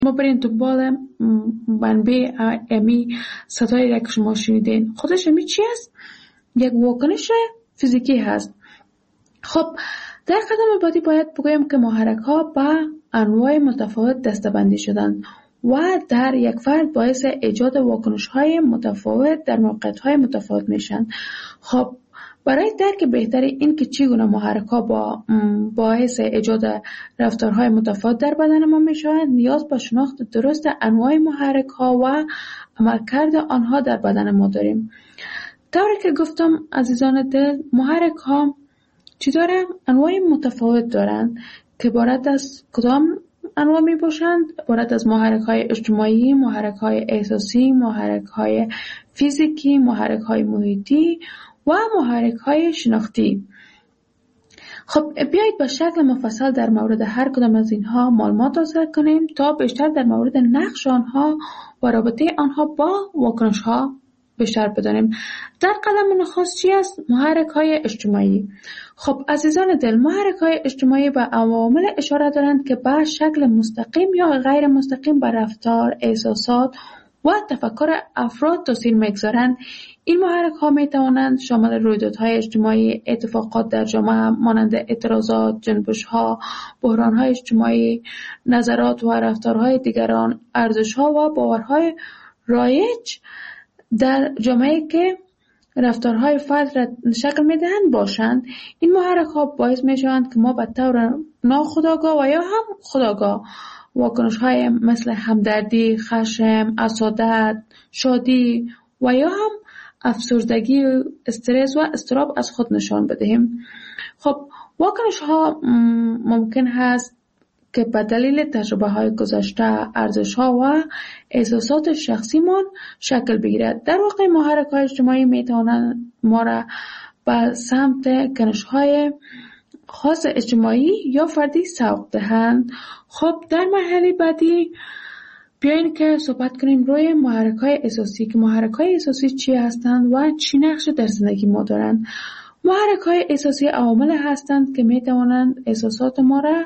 ما برین دنبال منبع امی صدایی را که شما شنیدین. خودش امی چی است؟ یک واکنش فیزیکی هست. خب در قدم بعدی باید بگویم که محرک ها با انواع متفاوت دسته‌بندی شدند و در یک فرد باعث ایجاد واکنش های متفاوت در موقعیت های متفاوت میشن. خب برای درک بهتر این که چگونه محرک ها باعث ایجاد رفتارهای متفاوت در بدن ما میشوند، نیاز به شناخت درست انواع محرک ها و عملکرد آنها در بدن ما داریم. طوری که گفتم عزیزان دل، محرک ها چی دارن؟ انواع متفاوت دارند که عبارت از کدام انواع می باشند؟ عبارت از محرک های اجتماعی، محرک های احساسی، محرک های فیزیکی، محرک های محیطی و محرک های شناختی. خب بیایید با شکل مفصل در مورد هر کدام از اینها معلومات حاصل کنیم تا بیشتر در مورد نقش آنها و رابطه آنها با واکنش ها بیشتر بدانیم. در قدم نخست چی است؟ محرک های اجتماعی. خب عزیزان دل، محرک های اجتماعی به عوامل اشاره دارند که به شکل مستقیم یا غیر مستقیم بر رفتار، احساسات و تفکر افراد تاثیر میگذارند. این محرک ها می توانند شامل رویدادهای اجتماعی، اتفاقات در جامعه مانند اعتراضات، جنبش ها، بحران های اجتماعی، نظرات و رفتارهای دیگران، ارزش ها و باورهای رایج در جامعه که رفتارهای فرد را شکل میدهند باشند. این محرک ها باعث می شوند که ما به طور ناخودآگاه و یا هم خودآگاه واکنش های مثل همدردی، خشم، حسادت، شادی و یا هم افسردگی، استرس و اضطراب از خود نشان بدهیم. خب واکنش ها ممکن هست که به دلیل تجربه های گذشته، ارزش ها و احساسات شخصیمان شکل بگیرد. در واقع محرک های اجتماعی می توانند ما را به سمت کنش های خاص اجتماعی یا فردی سوق دهند. خب در مرحله بعدی بیاین که صحبت کنیم روی محرک های احساسی، که محرک های احساسی چی هستند و چی نقش در زندگی ما دارند. محرک های احساسی عوامل هستند که می توانند احساسات ما را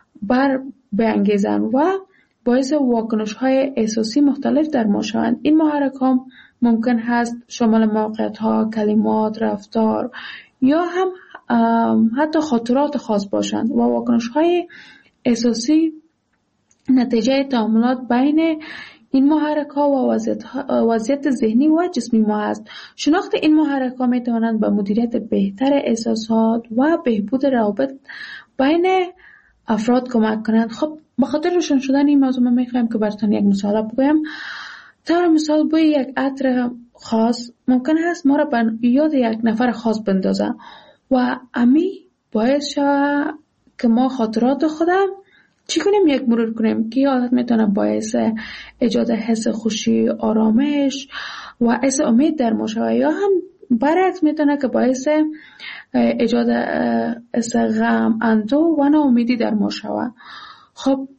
بانگیزند و باعث واکنش های احساسی مختلف در ما شوند. این محرک ها ممکن هست شامل موقعیت ها، کلمات، رفتار یا هم حتی خاطرات خاص باشند و واکنش های احساسی نتیجه تعاملات بین این محرک ها و وضعیت ذهنی و جسمی ما است. شناخت این محرک ها می توانند به مدیریت بهتر احساسات و بهبود روابط بین افراد کمک کنند. خب بخاطر روشن شدن این موضوع من میخوایم که براتون یک مثال بگویم. طور مثال بوی یک عطر خاص ممکن است ما را به یاد یک نفر خاص بندازه و امی باعث شود که ما خاطرات خودم چی کنیم؟ یک مرور کنیم که حالت میتونه باعث ایجاد حس خوشی، آرامش و حس امید در ما شود، یا هم برعکس میتونه که باعث ایجاد حس غم، اندوه و ناامیدی در ما شود. خب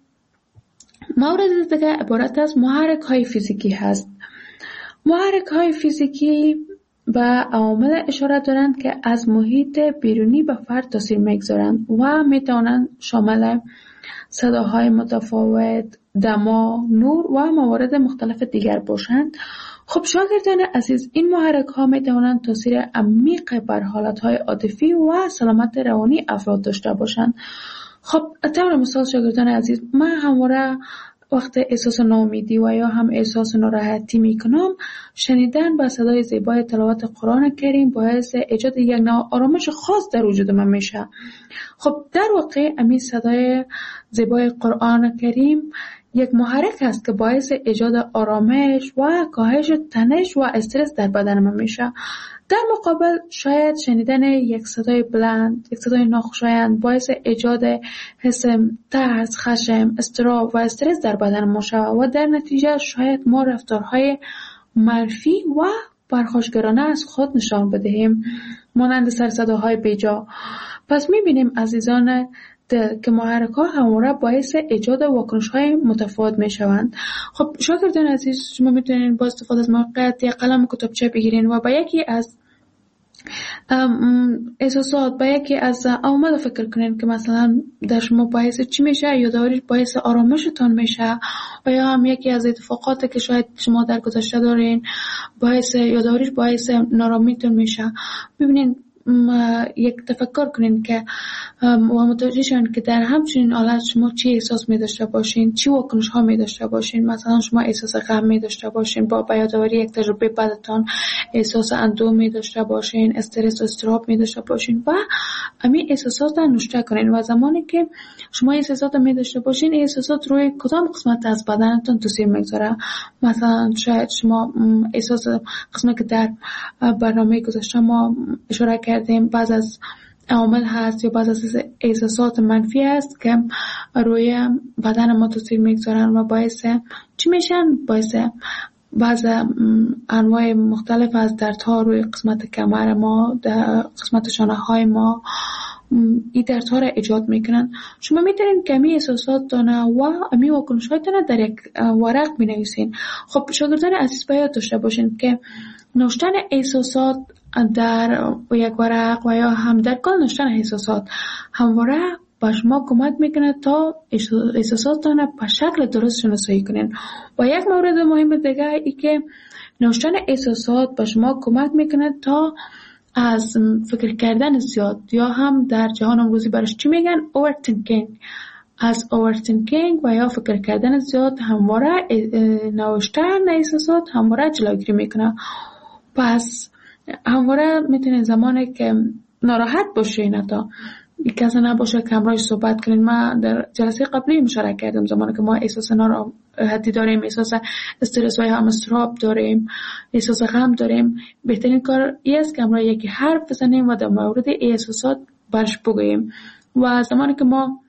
مورد دیگه عبارت از محرک های فیزیکی هست. محرک های فیزیکی به عوامل اشاره دارند که از محیط بیرونی به فرد تاثیر میگذارند و میتوانند شامل صداهای متفاوت، دما، نور و موارد مختلف دیگر باشند. خب شاگردان عزیز، این محرک ها می توانند تاثیر عمیق بر حالت های عاطفی و سلامت روانی افراد داشته باشند. خب طور مثال شاگردان عزیز، من همواره وقت احساس ناامیدی و یا هم احساس ناراحتی می کنم، شنیدن با صدای زیبای تلاوت قرآن کریم باعث ایجاد یک نوع آرامش خاص در وجود من میشه. خب در واقع امی صدای زیبای قرآن کریم یک محرک است که باعث ایجاد آرامش و کاهش تنش و استرس در بدن من میشه. در مقابل شاید شنیدن یک صدای بلند، یک صدای ناخوشایند باعث ایجاد حس ترس، خشم، اضطراب و استرس در بدن ما شود و در نتیجه شاید ما رفتارهای منفی و پرخاشگرانه از خود نشان بدهیم، مانند سرصداهای بیجا. پس میبینیم عزیزان که محرک ها همواره باعث ایجاد واکنش های متفاوت می شوند. خب شاگردان عزیز، شما میتونین با استفاده از موقعیت یک قلم و کتابچه بگیرین و با یکی از احساسات با یکی از عوامل فکر کنین که مثلا در شما باعث چی میشه، یادآوری باعث آرامشتان میشه، و یا هم یکی از اتفاقاتی که شاید شما در گذشته دارین یادآوری باعث نارامیتون میشه. ببینین یک تفکر کنین که و متوجه شین که در همچنین حالت شما چی احساس می داشته باشین، چی واکنش ها می داشته باشین. مثلا شما احساس غم می داشته باشین، با یادآوری یک تجربه بدتان احساس اندوه می داشته باشین، استرس و اضطراب می داشته باشین و همین احساسات را نوشته کنین. و زمانی که شما احساسات می داشته باشین، احساسات روی کدام قسمت از بدنتون تاثیر میگذاره. مثلا شاید شما احساس قسمتی که در برنامه گذشته ما اشاره کردیم، بعض از عوامل هست یا بعض از احساسات منفی است که روی بدن ما تاثیر میگذارن و باعث چی میشن؟ باعث بعض انواع مختلف از دردها روی قسمت کمر ما، در قسمت شانه های ما این دردها را ایجاد میکنن. شما میتونین که امی احساسات دانه و امی واکنش های دانه در یک ورق بنویسین. خب شاگردان عزیز باید داشته باشین که نوشتن احساسات در یک ورق و یا هم در کل نوشتن احساسات همواره با شما کمک میکنه تا احساساتتان به شکل درست شناسایی کنین. و یک مورد مهم دیگه ای که نوشتن احساسات به شما کمک میکنه تا از فکر کردن زیاد، یا هم در جهان امروزی برش چی میگن؟ overthinking. از overthinking و یا فکر کردن زیاد همواره نوشتن احساسات همواره جلوگیری میکنه. پس همواره میتونین زمانی که ناراحت باشین، تا یک کسی نباشه که همراهش صحبت کنین. ما در جلسه قبلی مشارکت کردم زمانی که ما احساس ناراحتی داریم، احساس استرس و هم اضطراب داریم، احساس غم داریم، بهترین کار این است که همراه یکی حرف بزنیم و در مورد احساسات برش بگوییم. و زمانی که ما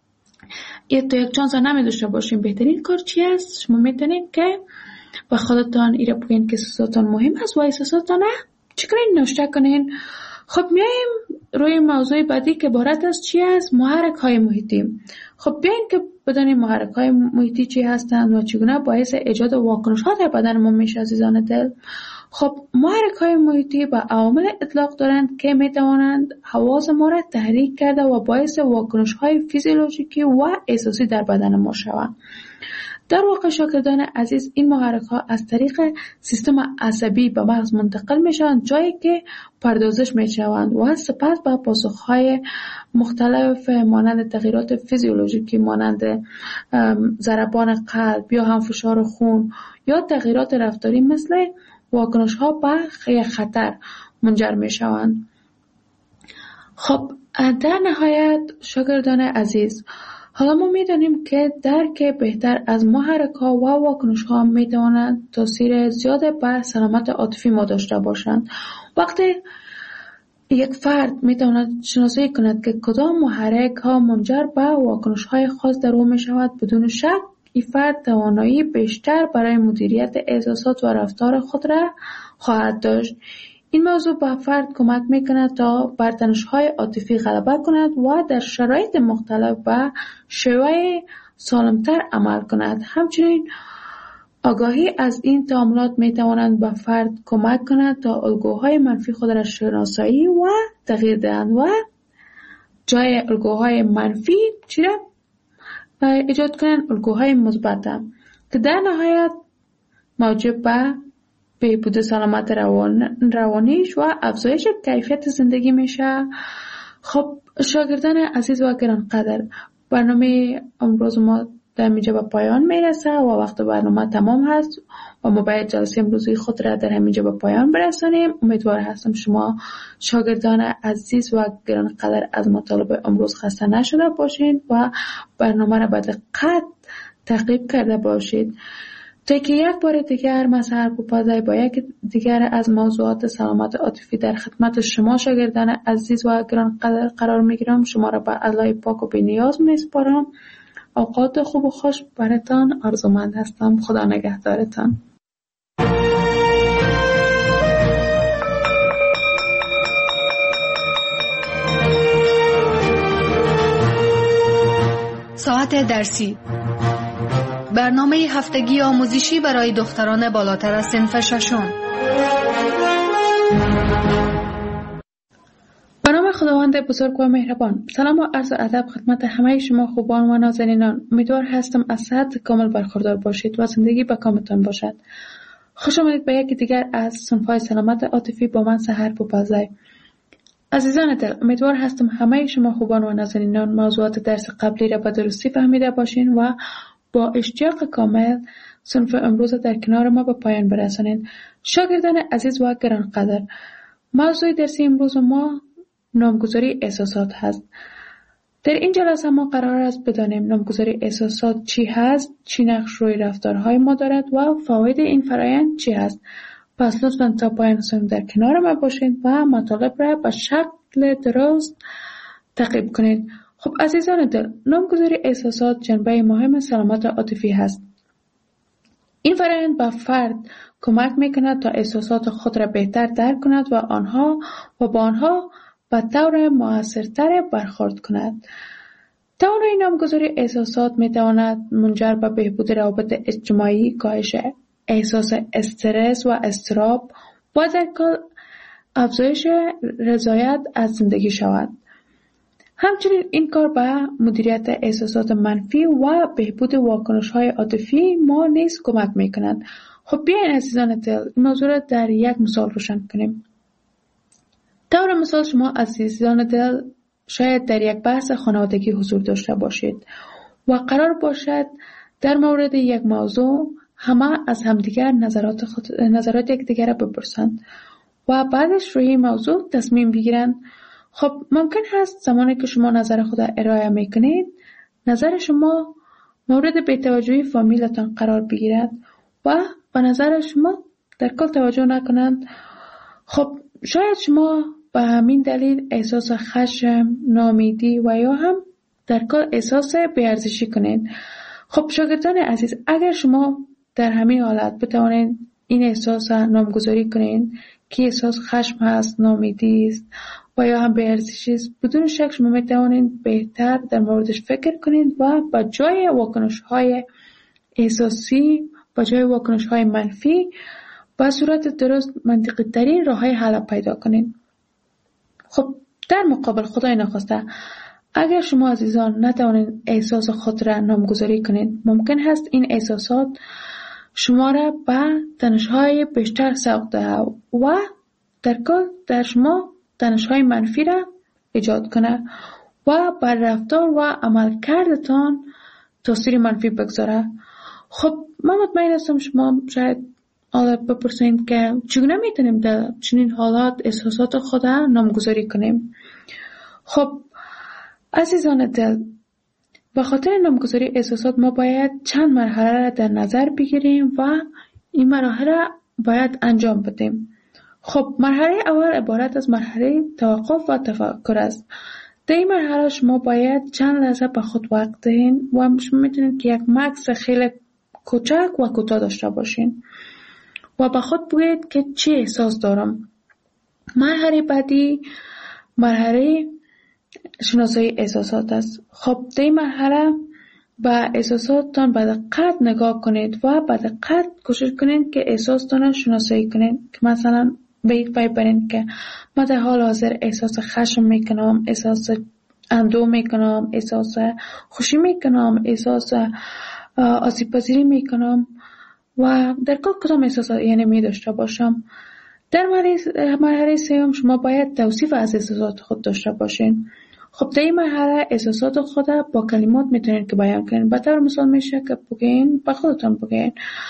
یک چانس نمی داشته باشیم، بهترین کار چی است؟ شما میتونین که با خودتان ایره بگین که احساساتان مهم است و احساساتان چی کنین؟ نوشته کنین. خب میایم روی موضوع بعدی که عبارت از چی است؟ محرک های محیطی. خب بیاین که بدانیم محرک های محیطی چی هستند و چگونه باعث ایجاد واکنش ها در بدن ما میشه. عزیزان دل، خب محرک های محیطی به عوامل اطلاق دارند که میتوانند حواس ما را تحریک کرده و باعث واکنش های فیزیولوژیکی و احساسی در بدن ما شوند. در واقع شاگردان عزیز، این محرک ها از طریق سیستم عصبی به مغز منتقل میشوند، جایی که پردازش میشوند و سپس به پاسخ های مختلف مانند تغییرات فیزیولوژیکی مانند ضربان قلب یا هم فشار خون یا تغییرات رفتاری مثل واکنش ها به خطر منجر میشوند. خب در نهایت شاگردان عزیز، حالا ما میدانیم که درک بهتر از محرک ها و واکنش ها میتوانند تاثیر زیاد بر سلامت عاطفی ما داشته باشند. وقتی یک فرد میتواند شناسایی کند که کدام محرک ها منجر به واکنش های خاص در او میشود، بدون شک این فرد توانایی بیشتر برای مدیریت احساسات و رفتار خود را خواهد داشت. این موضوع به فرد کمک میکند تا بر تنش‌های عاطفی غلبه کند و در شرایط مختلف به شیوه سالمتر عمل کند. همچنین آگاهی از این تعاملات میتوانند به فرد کمک کند تا الگوهای منفی خود را شناسایی و تغییر دهند و جای الگوهای منفی چی را ایجاد کنند؟ الگوهای مثبت که در نهایت موجب به بهبود سلامت روانیش و افزایش کیفیت زندگی میشه. خب شاگردان عزیز و گرانقدر، برنامه امروز ما در اینجا به پایان میرسه و وقت برنامه تمام هست و ما باید جلسه امروزی خود را در همینجا به پایان برسانیم. امیدوار هستم شما شاگردان عزیز و گرانقدر از مطالب امروز خسته نشده باشید و برنامه را به دقت تعقیب کرده باشید تا که یک بار دیگر من سرپوپازی با یک دیگر از موضوعات سلامت عاطفی در خدمت شما شاگردان عزیز و گرانقدر قرار میگیرم. شما را به الله پاک و بی‌نیاز میسپارم. اوقات خوب و خوش براتان آرزومند هستم. خدا نگهدارتان. ساعت درسی، برنامه هفتگی آموزشی برای دختران بالاتر از صنف ششم. به نام خداوند بزرگ و مهربان. سلام و عرض ادب خدمت همه شما خوبان و نازنینان. امیدوار هستم از صحت کامل برخوردار باشید و زندگی به کامتان باشد. خوش آمدید به یکی دیگر از صنف‌های سلامت عاطفی با من سحر بوپزی. عزیزان دل، امیدوار هستم همه شما خوبان و نازنینان موضوعات درس قبلی را به درستی فهمیده باشین و با اشتیاق کامل صنف امروز در کنار ما به پایان برسانید. شاگردان عزیز و گرانقدر، موضوع درسی امروز ما نامگذاری احساسات هست. در این جلسه ما قرار است بدانیم نامگذاری احساسات چی هست، چی نقش روی رفتارهای ما دارد و فواید این فرایند چی هست. پس لطفاً تا پایان صنف در کنار ما باشید و مطالب را به شکل درست تعقیب کنید. خب عزیزان دل، نامگذاری احساسات جنبه مهم سلامت عاطفی هست. این فرآیند به فرد کمک میکند تا احساسات خود را بهتر درک کند و با آنها به طور مؤثرتر برخورد کند. توانایی نامگذاری احساسات میتواند منجر به بهبود روابط اجتماعی، کاهش احساس استرس و اضطراب و در کل افزایش رضایت از زندگی شود. همچنین این کار به مدیریت احساسات منفی و بهبود واکنش‌های عاطفی ما نیز کمک می‌کند. خب بیاین عزیزان دل این موضوع را در یک مثال روشن کنیم. طور مثال شما عزیزان دل شاید در یک بحث خانوادگی حضور داشته باشید و قرار باشد در مورد یک موضوع همه از همدیگر نظرات یکدیگر را بپرسند و بعدش روی این موضوع تصمیم بگیرند. خب ممکن هست زمانی که شما نظر خود را ارائه میکنید نظر شما مورد بی‌توجهی فامیلتان قرار بگیرد و به نظر شما در کل توجه نکنند. خب شاید شما به همین دلیل احساس خشم، ناامیدی و یا هم در کل احساس بی‌ارزشی کنید. خب شاگردان عزیز، اگر شما در همین حالت بتوانید این احساس نامگذاری کنید که احساس خشم هست، ناامیدی است و یا هم بی‌ارزشی است، بدون شک شما میتوانید بهتر در موردش فکر کنید و با جای واکنش‌های احساسی، با جای واکنش‌های منفی با صورت درست منطقی ترین راه‌های حل پیدا کنید. خب در مقابل خدای نخواسته اگر شما عزیزان نتوانید احساس خود را نامگذاری کنید، ممکن هست این احساسات شما را به تنش‌های بیشتر سوق دهد و در کل در شما تنش‌های منفی را ایجاد کنه و بر رفتار و عملکردتان تاثیر منفی بگذاره. خب من مطمئن هستم شما شاید حالا بپرسید که چگونه میتونیم در چنین حالات احساسات خود را نامگذاری کنیم. خب عزیزان دل، به خاطر نامگذاری احساسات ما باید چند مرحله را در نظر بگیریم و این مراحل را باید انجام بدیم. خب مرحله اول عبارت از مرحله توقف و تفکر است. در این مرحله شما باید چند لحظه به خود وقت دهید و شما میتونید که یک مکث خیلی کوچک و کوتاه داشته باشین و به خود بگویید که چه احساس دارم. مرحله بعدی مرحله شناسایی احساسات است. خب در این مرحله به احساساتتان به دقت نگاه کنید و به دقت کوشش کنید که احساساتتان را شناسایی کنید که مثلا به یک پای برین که من در حال حاضر احساس خشم میکنم، احساس اندوه میکنم، احساس خوشی میکنم، احساس آسیب پذیری میکنم و در کدام احساسات یعنی می داشته باشم. در مرحله سوم شما باید توصیف از احساسات خود داشته باشین. خب در این مرحله احساسات خود با کلمات میتونید که بیان کنید. به طور مثال میشه که بگین، به خودتان بگین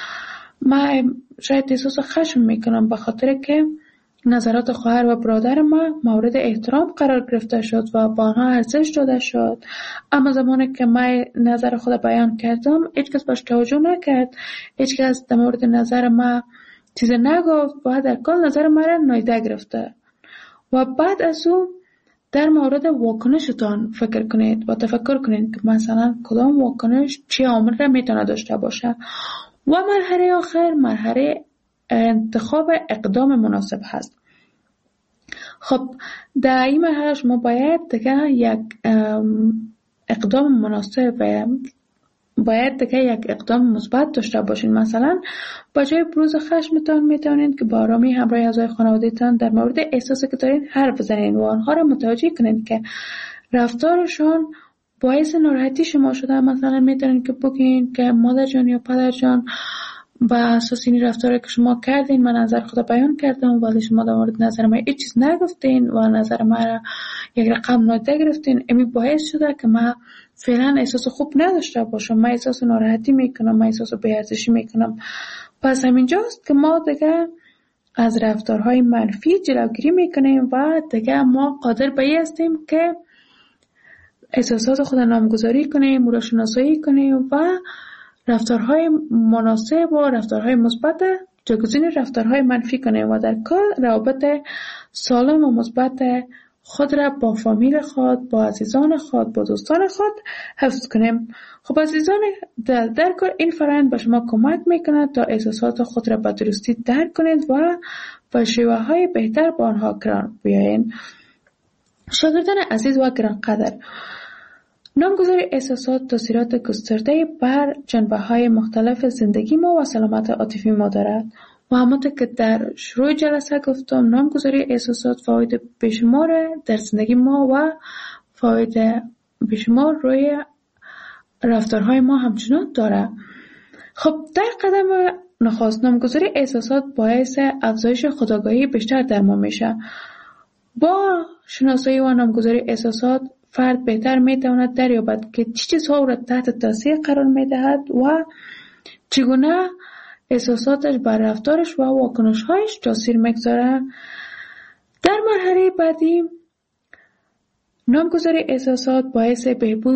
من شاید احساس خشم میکنم به خاطر که نظرات خواهر و برادر ما مورد احترام قرار گرفته شد و با آنها ارزش داده شد، اما زمانی که من نظر خود بیان کردم هیچ کس باش توجه نکرد، هیچ کس در مورد نظر ما چیز نگفت و در کل نظر ما را نادیده گرفته. و بعد از اون در مورد واکنشتان فکر کنید و تفکر کنید که مثلا کدام واکنش چه عامل را میتونه داشته باشه. و مرحله آخر مرحله انتخاب اقدام مناسب هست. خب در این مرحله شما باید دیگه یک اقدام مناسب باید دیگه یک اقدام مثبت داشته باشین. مثلا با جای بروز خشمتان میتونین که با آرامی همراه اعضای خانواده‌تان در مورد احساسی که دارین حرف بزنین و آنها را متوجه کنین که رفتارشان باعث ناراحتی شما شده. مثلا میتونین که بگین که مادر جان یا پدر جان، با اساس این رفتاری که شما کردین من نظر خود بیان کردم ولی شما در مورد نظر من هیچ چیز نگفتین و نظر من را یک رقم نادیده گرفتین. امی باعث شده که من فعلا احساس خوب نداشته باشم، من احساس ناراحتی میکنم، من احساس بی‌ارزشی میکنم. پس همینجاست که ما دیگه از رفتارهای منفی جلوگیری میکنیم و دیگه ما قادر به این هستیم که احساسات خود نامگذاری کنیم، او را شناسایی کنیم و رفتارهای مناسب و رفتارهای مثبت جایگزین رفتارهای منفی کنیم و در کل روابط سالم و مثبت خود را با فامیل خود، با عزیزان خود، با دوستان خود حفظ کنیم. خب عزیزان، در کل این فرآیند به شما کمک میکند تا احساسات خود را به درستی درک کنید و با شیوه های بهتر با آنها کنار بیایید. شاگردان عزیز و گرانقدر، نامگذاری احساسات تاثیرات گسترده بر جنبه‌های مختلف زندگی ما و سلامت عاطفی ما دارد و همانطور که در شروع جلسه گفتم نامگذاری احساسات فواید بیشمار در زندگی ما و فواید بیشمار روی رفتارهای ما همچنان دارد. خب در قدم نخست نامگذاری احساسات باعث افزایش خودآگاهی بیشتر در ما میشه. با شناسایی و نامگذاری احساسات فرد بهتر میتواند دریابد که چه چیزها را تحت تاثیر قرار میدهد و چگونه احساساتش بر رفتارش و واکنش‌هایش تاثیر میگذارد. در مرحله بعدی نامگذاری احساسات باعث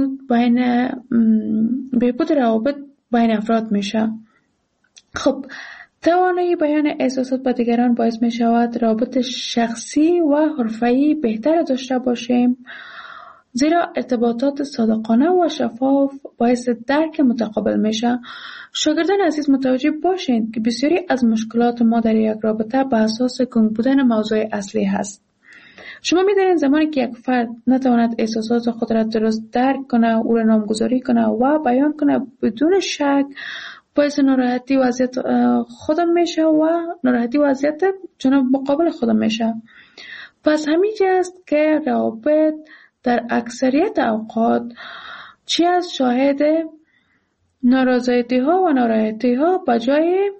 بهبود روابط بین افراد میشه. خب توانایی بیان احساسات با دیگران باعث می شود روابط شخصی و حرفه‌ای بهتر داشته باشیم، زیرا ارتباطات صادقانه و شفاف باعث درک متقابل میشه. شاگردان عزیز متوجه باشید که بسیاری از مشکلات ما در یک رابطه به اساس گنگ بودن موضوع اصلی هست. شما می‌دانید زمانی که یک فرد نتواند احساسات خود را درست درک کنه، او را نامگذاری کنه و بیان کنه، بدون شک باعث ناراحتی وضعیت خودم میشه و ناراحتی وضعیت جناب مقابل خودم میشه. پس همینجا است که روابط در اکثریت اوقات چی از شاهد نارضایتی ها و ناراحتی ها بجای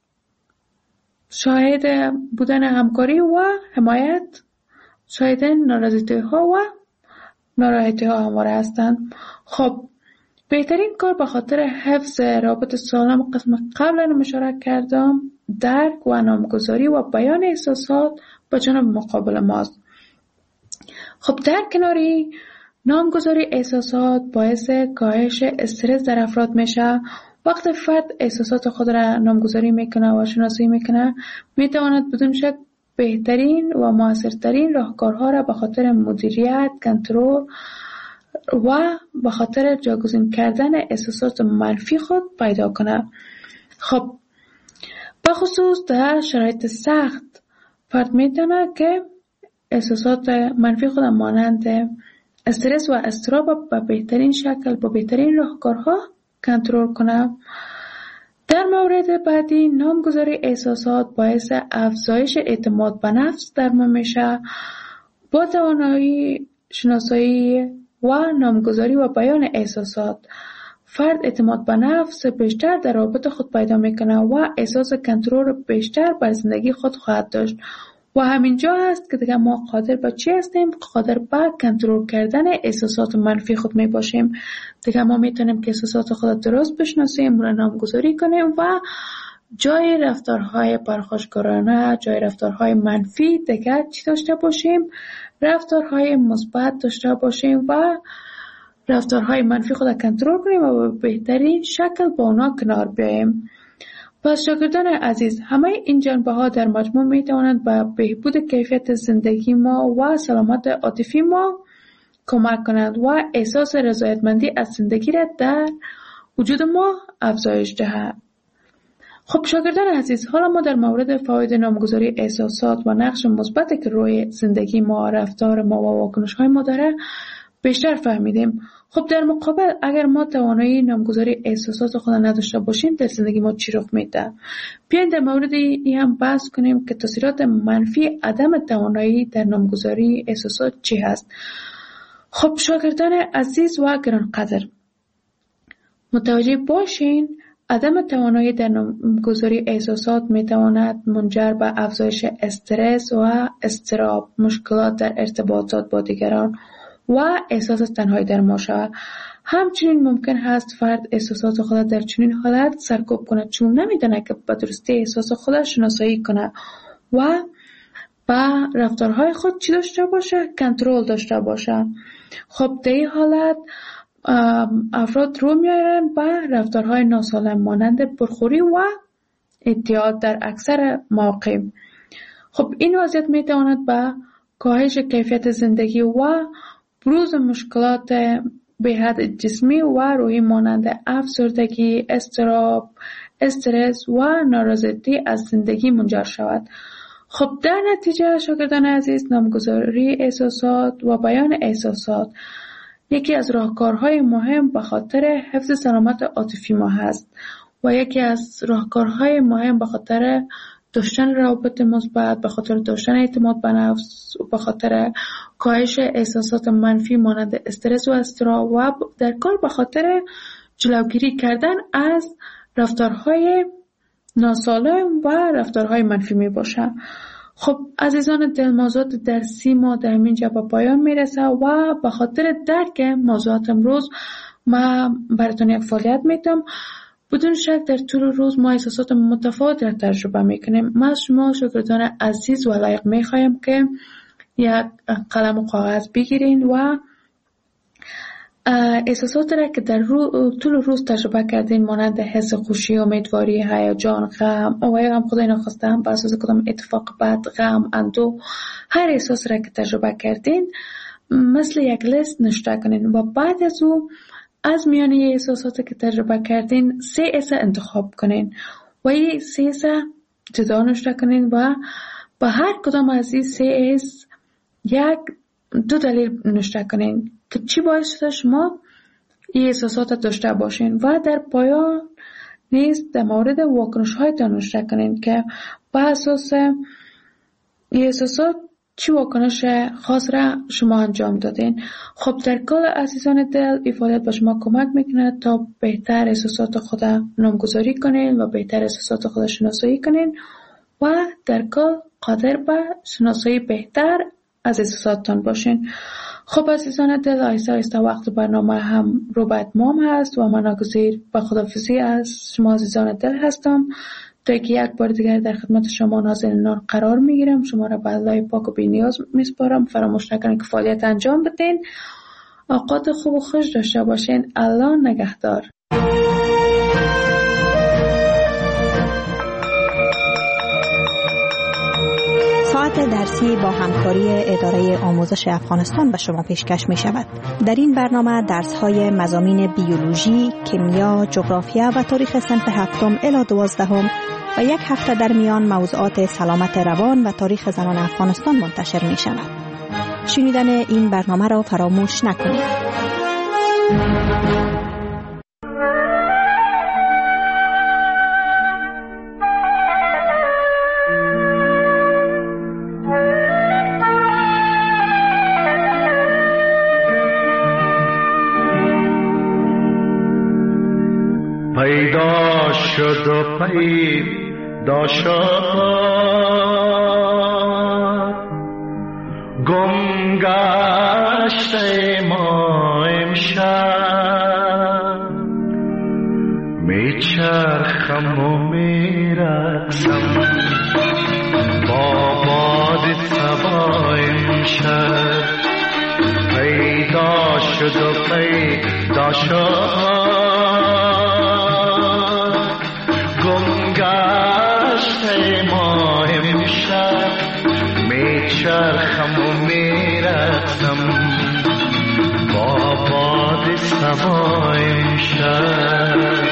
شاهد بودن همکاری و حمایت شاهد نارضایتی ها و ناراحتی ها همواره هستند. خب بهترین کار به خاطر حفظ رابط سالم قسم قبلا اشاره کردم درک و نامگذاری و بیان احساسات با جناب مقابل ماست. خب در کناری نامگذاری احساسات باعث کاهش استرس در افراد میشه. وقتی فرد احساسات خود را نامگذاری میکنه و شناسایی میکنه میتواند بدون شک بهترین و موثرترین راهکارها را به خاطر مدیریت، کنترل و به خاطر جایگزین کردن احساسات منفی خود پیدا کنه. خب به خصوص در شرایط سخت فرد میتونه که احساسات منفی خود مانند استرس و اضطراب به بهترین شکل با بهترین راهکارها کنترل کنه. در مورد بعدی نامگذاری احساسات باعث افزایش اعتماد به نفس در ما میشه. با توانایی شناسایی و نامگذاری و بیان احساسات فرد اعتماد به نفس بیشتر در رابطه خود پیدا میکنه و احساس کنترل بیشتر بر زندگی خود خواهد داشت و همینجا هست که دیگه ما قادر به چی هستیم؟ قادر به کنترل کردن احساسات منفی خود می باشیم. دیگه ما میتونیم که احساسات خود درست بشناسیم، را نامگذاری کنیم و جای رفتارهای پرخاشگرانه، جای رفتارهای منفی دیگه چی داشته باشیم؟ رفتارهای مثبت داشته باشیم و رفتارهای منفی خود کنترل کنیم و به بهترین شکل با اونا کنار بیاییم. پس شاگردان عزیز، همه این جنبه ها در مجموع می توانند به بهبود کیفیت زندگی ما و سلامت عاطفی ما کمک کنند و احساس رضایتمندی از زندگی را در وجود ما افزایش دهند. خب شاگردان عزیز، حالا ما در مورد فواید نامگذاری احساسات و نقش مثبتی که روی زندگی ما، رفتار ما و واکنش های ما داره بیشتر فهمیدیم. خب در مقابل اگر ما توانایی نامگذاری احساسات خود نداشته باشیم در زندگی ما چی رخ میده؟ بیاین در مورد این هم بحث کنیم که تاثیرات منفی عدم توانایی در نامگذاری احساسات چی هست. خب شاگردان عزیز و گرانقدر، متوجه باشین عدم توانایی در نامگذاری احساسات میتواند منجر به افزایش استرس و اضطراب، مشکلات در ارتباطات با دیگران و احساس تنهایی در ما شود. همچنین ممکن هست فرد احساسات خود در چنین حالت سرکوب کند چون نمیدونه که به درستی احساس خودش شناسایی کنه و با رفتارهای خود چی داشته باشه؟ کنترل داشته باشه. خب در این حالت افراد رو میارن به رفتارهای ناسالم مانند پرخوری و اعتیاد در اکثر مواقع. خب این وضعیت میتواند به کاهش کیفیت زندگی و بروز مشکلات به حد جسمی و روحی مانند افسردگی، اضطراب، استرس و نارضایتی از زندگی منجر شود. خب در نتیجه شاگردان عزیز، نامگذاری احساسات و بیان احساسات یکی از راهکارهای مهم به خاطر حفظ سلامت عاطفی ما هست و یکی از راهکارهای مهم به خاطر داشتن روابط مثبت، به خاطر داشتن اعتماد به نفس، به خاطر کاهش احساسات منفی مانند استرس و اضطراب و در کل به خاطر جلوگیری کردن از رفتارهای ناسالم و رفتارهای منفی می باشه. خب عزیزان دل، موضوعات درسی ما در اینجا به پایان میرسه و به خاطر درک موضوعات امروز ما براتون یک فعالیت میتم. بدون شک در طول روز ما احساسات متفاوت را تجربه میکنیم. ما از شما شاگردان عزیز و لایق میخوایم که یک قلم و کاغذ بگیرین و احساسات را که در طول روز تجربه کردین مانند حس خوشی، امیدواری، هیجان، غم و یا هم خدای نخواسته هم بر اساس کدام اتفاق بد، غم، اندوه، هر احساس را که تجربه کردین مثل یک لیست نوشته کنین و بعد از او از میانه احساساتی که تجربه کردین 3 حس انتخاب کنین و این 3 حس جدا نوشته کنین و با هر کدام از این 3 حس 2 دلیل نوشته کنین که چی باعث شده شما این احساسات داشته باشین و در پایان نیز در مورد واکنش هایتان نوشته کنین که با اساس این احساسات چی واکنش خاص را شما انجام دادین. خب در کل عزیزان دل، این فعالیت به شما کمک میکنه تا بهتر احساسات خود نامگذاری کنین و بهتر احساسات خود شناسایی کنین و در کل قادر به شناسایی بهتر از احساساتتان باشین. خب عزیزان دل، آهسته آهسته وقت برنامه هم رو به اتمام هست و من ناگزیر به خداحافظی از شما عزیزان دل هستم تا که یک بار دیگر در خدمت شما نازنینان قرار میگیرم. شما را به الله پاک و بی‌نیاز میسپارم. فراموش نکنید که فعالیت انجام بدین. اوقات خوب و خوش داشته باشین. الله نگهدار. ساعت درسی با همکاری اداره آموزش افغانستان به شما پیشکش می شود. در این برنامه درس های مضامین بیولوژی، کیمیا، جغرافیا و تاریخ صنف 7 الی 12 و یک هفته در میان موضوعات سلامت روان و تاریخ زنان افغانستان منتشر می شود. شنیدن این برنامه را فراموش نکنید. پیدا شد و پیدا شد، گم گشت ما امشب، میچرخم و میرقصم با باد صبا امشب. پیدا شد و پیدا شد، ما امشب، میچرخم و میرقصم با باد صبا امشب.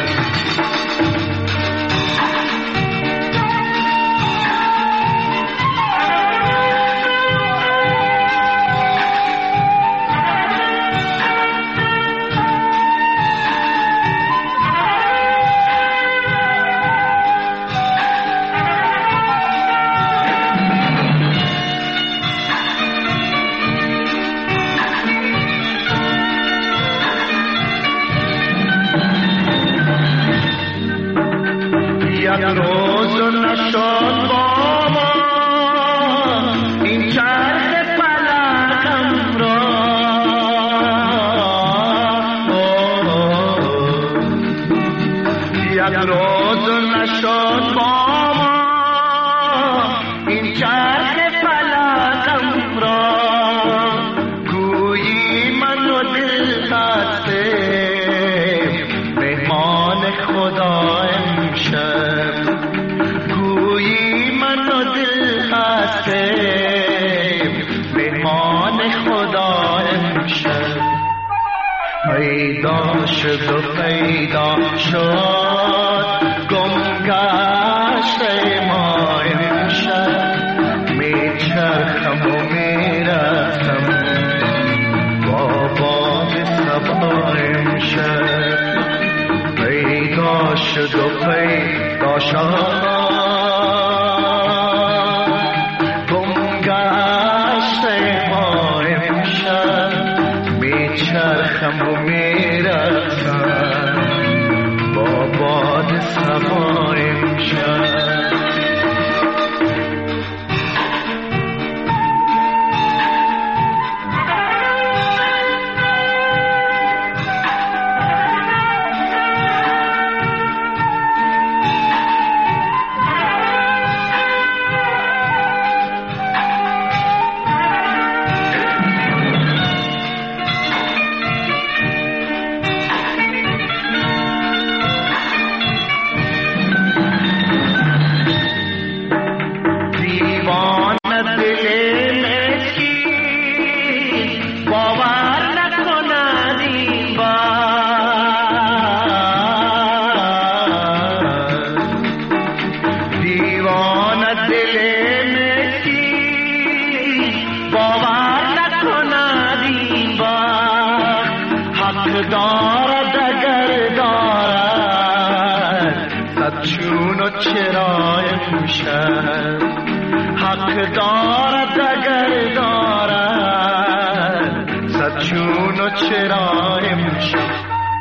یک روز نشد با ما این چرخ فلکم را، یک روز نشد با ما این چرخ فلکم را، گویی من و دل هستیم مهمان خدا امشب، گویی من و دل هستیم مهمان خدا امشب. پیدا شد و پیدا شد گم گشته ما امشب، میچرخم و میرفتم با باد صبا امشب. پیدا شد و پیدا شد گم گشته ما امشب، میچرخم و میرفتم با باد صبا امشب. دارد اگر دارد صد چون و چرا امشب، حق دارد اگر دارد صد چون و چرا امشب.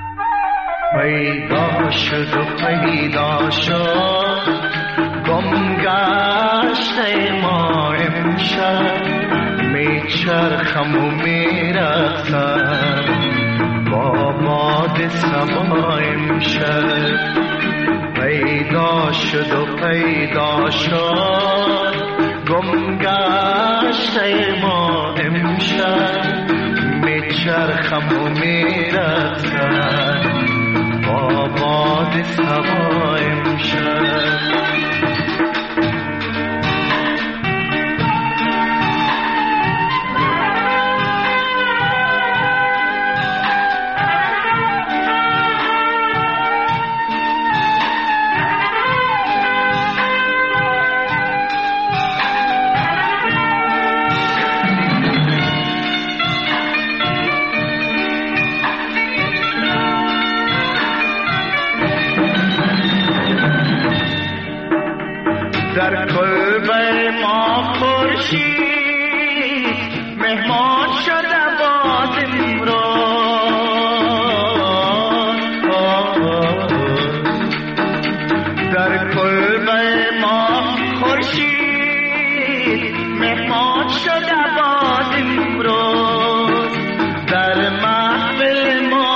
پیدا شد و پیدا شد گم گشته ما امشب، میچرخم و میرفتم با باد صبا امشب. پیدا شد و پیدا شد گم گشته ما امشب، میچرخم و میرفتم با باد صبا امشب. در کلبه ما خورشید مهمان شده باد امروز، در کلبه ما خورشید مهمان شده باد امروز، در محفل ما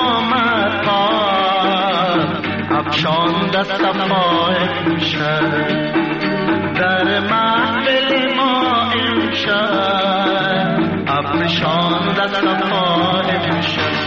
مطاب افشانده صفا امشب، در محفل ما امشب افشانده صفا امشب.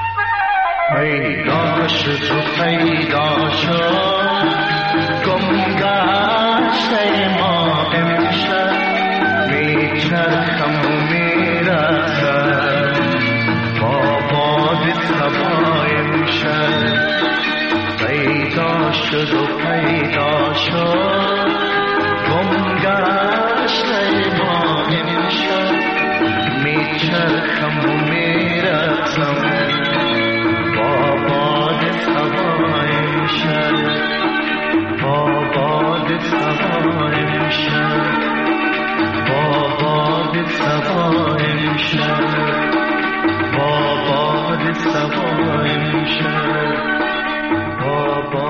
پیدا شد و پیدا شد گم گشته ما امشب، میچرخم و میرفتم با باد صبا امشب. پیدا شد و پیدا شد گم گشته ما امشب، میچرخم و میرفتم با باد صبا امشب، با باد صبا امشب، با باد صبا امشب، با باد صبا امشب، با باد